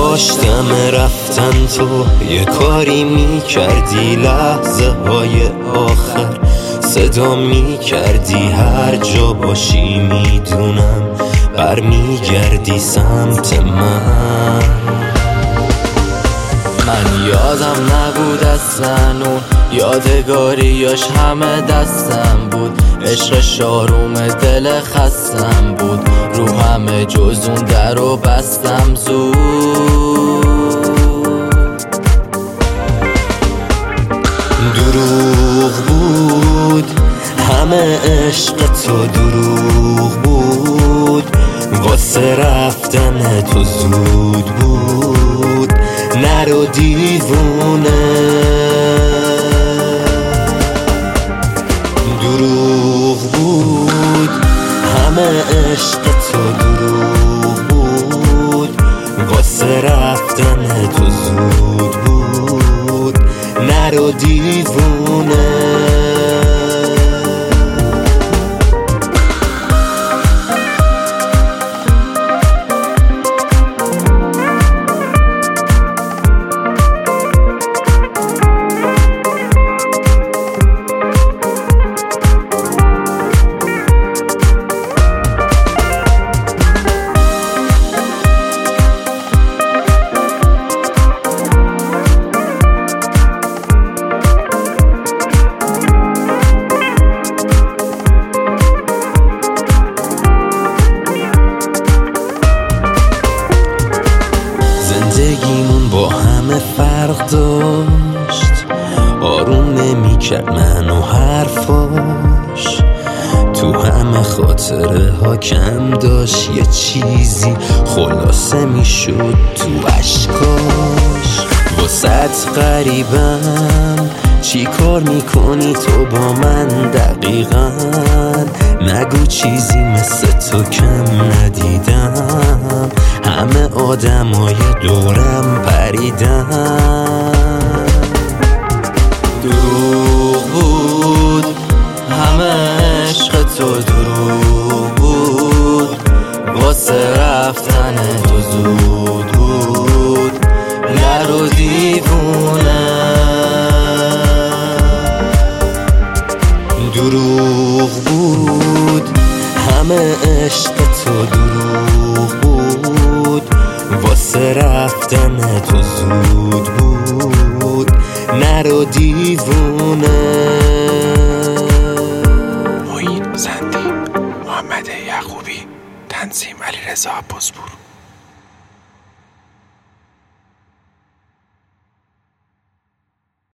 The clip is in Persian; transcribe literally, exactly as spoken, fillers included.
داشتم رفتن تو یه کاری می کردی، لحظه های آخر صدا می کردی، هر جا باشی میدونم بر می گردی سمت من. من یادم نبود اصلا اون یادگاریاش همه دستم بود، عشق شاروم دل خستم بود، رو همه جز اون در رو بستم زود. دروغ بود همه عشق تو، دروغ بود واسه رفتن تو زود بود، نرو دیوونه. دروغ بود همه عشق تو، دروغ بود واسه رفتن تو زود بود، نرو دیوونه. زندگیمون با همه فرق داشت، آروم نمی کرد منو حرفاش، تو همه خاطره ها کم داشت یه چیزی خلاصه می شد تو عشقاش. واسط غریبم چی کار میکنی تو با من دقیقا، نگو چیزی مثل تو کم ندیدم، همه آدمای دورم پریدن. دروغ بود همه عشق تو، دروغ بود واسه رفتن تو زود بود، نرو دیوونه. دروغ بود همه عشق تو، دروغ بود واسه رفتن تو زود بود، نرو دیوونه. معین زندی، محمد یعقوبی، تنظیم علیرضا عباسپور.